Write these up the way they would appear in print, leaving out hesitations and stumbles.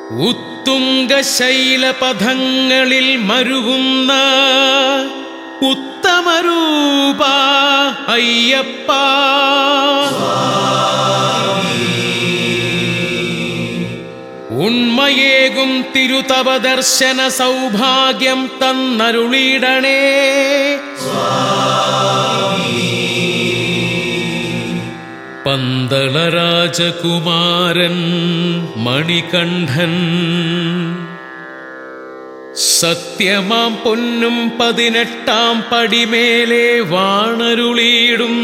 ഉത്തുംഗശൈലപഥങ്ങളിൽ മരുവുന്ന ഉത്തമരൂപ അയ്യപ്പ. ഉണ്മയേകും തിരുതവദർശന സൗഭാഗ്യം തന്നരുളിടണേ. പന്തളരാജകുമാരൻ മണികണ്ഠൻ സത്യമാം പൊന്നും 18 പടിമേലെ വാണരുളിയിടും.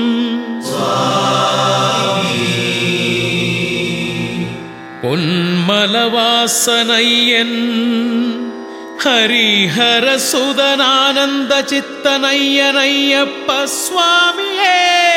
പൊന്മലവാസനയ്യൻ ഹരിഹരസുതനാനന്ദ ചിത്തനയ്യനയ്യപ്പ സ്വാമിയേ.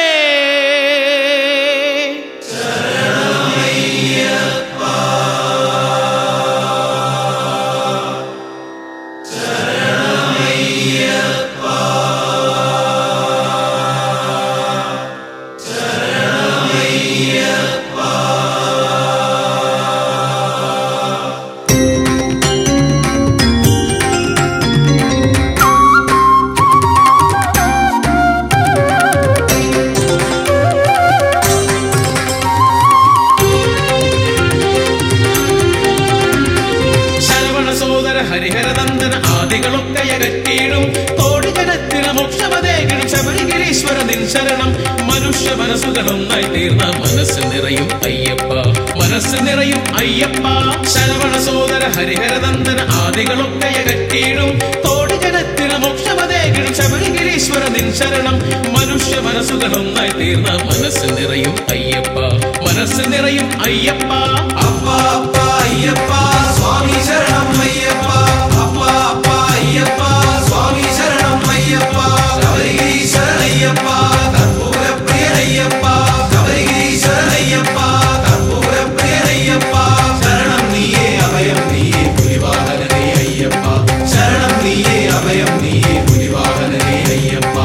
ഹരിഹരനന്ദന ആദികളൊക്കെയകറ്റിയിടും തോടുജനത്തിന് മോക്ഷമതേകിടും ശബരിഗിരീശ്വര നിൻ ശരണം. മനുഷ്യ മനസ്സുകളൊന്നായി തീർന്ന മനസ്സ് നിറയും അയ്യപ്പ, മനസ്സ് നിറയും അയ്യപ്പ. ശരവണ സോദര ഹരിഹരനന്ദന ആദികളൊക്കെയകറ്റിയിടും തോടുജനത്തിന് മോക്ഷമതേകിടും ശബരിഗിരീശ്വര നിൻ ശരണം. മനുഷ്യ മനസ്സുകളൊന്നായി തീർന്ന മനസ്സ് നിറയും അയ്യപ്പ, മനസ്സ് നിറയും അയ്യപ്പ. അപ്പ അപ്പ അയ്യപ്പ സ്വാമി ശരണം അയ്യപ്പ. അപ്പ അപ്പ അയ്യപ്പ സ്വാമി ശരണം അയ്യപ്പ. ശബരിഗിരീശ്വരനയ്യപ്പ കർപ്പൂരപ്രിയനയ്യപ്പ. ശബരിഗിരീശ്വരനയ്യപ്പ കർപ്പൂരപ്രിയനയ്യപ്പ. ശരണം നീയേ അഭയം നീയേ പുലിവാഹനനേ അയ്യപ്പ. ശരണം നീയേ അഭയം നീയേ പുലിവാഹനനേ അയ്യപ്പ.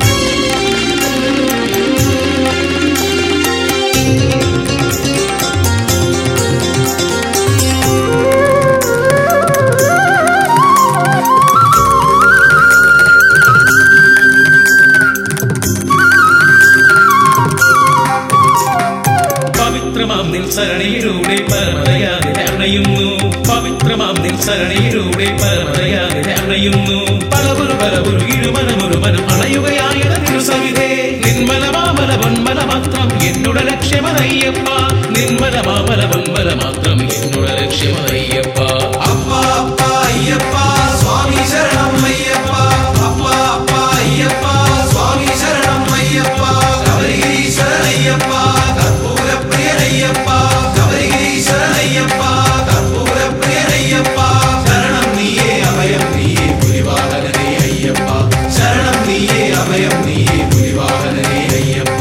പവിത്രമാം നിൻ സരണിയിലൂടെ പരമതയാതിൽ അണയുന്നു. പവിത്രമാം നിൻ സരണിയിലൂടെ പരമതയാതിൽ അണയുന്നു. പലവൊരു പലവൊരു ഇരുമനമൊരു മനം അണയുകയായ തിരുസവിധേ. നിന്മല മാമല പൊന്മല മാത്രം എന്നുടെ ലക്ഷ്യമതയ്യപ്പ. നിന്മല മാമല പൊന്മല മാത്രം എന്നുടെ ലക്ഷ്യമതയ്യപ്പ. അപ്പ അപ്പ അയ്യപ്പ സ്വാമി ശരണം അയ്യപ്പ. അപ്പ അപ്പ അയ്യപ്പ സ്വാമി ശരണം അയ്യപ്പ. ശബരിഗിരീശ്വരനയ്യപ്പ കർപ്പൂരപ്രിയനയ്യപ്പ. ശബരിഗിരീശ്വരനയ്യപ്പ കർപ്പൂരപ്രിയനയ്യപ്പ. ശരണം നീയേ അഭയം നീയേ പുലിവാഹനനേ അയ്യപ്പ. ശരണം നീയേ അഭയം നീയേ പുലിവാഹനനേ അയ്യപ്പ.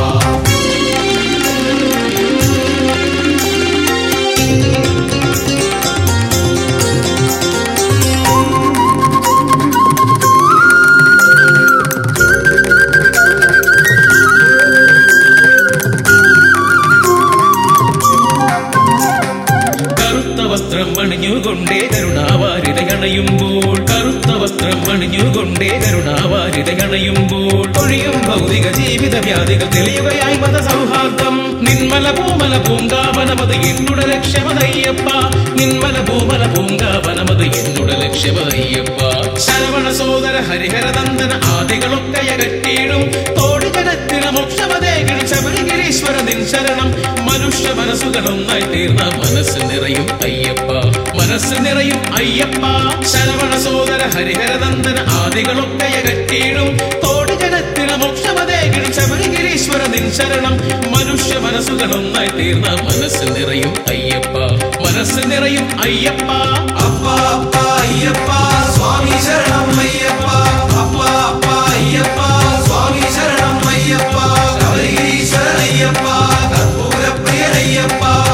വസ്ത്രം അണിഞ്ഞുകൊണ്ടേ കരുണാവാരിതയണയുമ്പോൾ, കറുത്ത വസ്ത്രം അണിഞ്ഞുകൊണ്ടേ കരുണാവാരിതയണയുമ്പോൾ ഒഴിയും ഭൗതിക ജീവിത വ്യാധികൾ തെളിയുകയായി മത സൗഹാർദ്ദം. നിന്മല പൂമല പൂങ്കാവനമത് എന്നുടെ ലക്ഷ്യമതയ്യപ്പ. നിന്മല പൂമല പൂങ്കാവനമത് എന്നുടെ ലക്ഷ്യമതയ്യപ്പ. ശരവണ സോദര ഹരിഹരനന്ദന ആദികളൊക്കെയകറ്റിയിടും തോടുജനത്തിന് മോക്ഷമതേകിടും ശബരിഗിരീശ്വര നിൻ ശരണം. മനുഷ്യ മനസ്സുകളൊന്നായി തീർന്ന മനസ്സ് നിറയും അയ്യപ്പ, മനസ്സ് നിറയും അയ്യപ്പ. ശരവണ സോദര ഹരിഹരനന്ദന ആദികളൊക്കെയകറ്റിയിടും തോടുജനത്തിന് മോക്ഷമതേകിടും ശബരിഗിരീശ്വര നിൻ ശരണം. മനുഷ്യ മനസ്സുകളൊന്നായി തീർന്ന മനസ്സ് നിറയും അയ്യപ്പ, മനസ്സ് നിറയും അയ്യപ്പ. അപ്പ അപ്പ അയ്യപ്പ സ്വാമി ശരണം അയ്യപ്പ. അപ്പ അപ്പ അയ്യപ്പ സ്വാമി ശരണം അയ്യപ്പ. ശബരിഗിരീശ്വരനയ്യപ്പ കർപ്പൂരപ്രിയനയ്യപ്പ.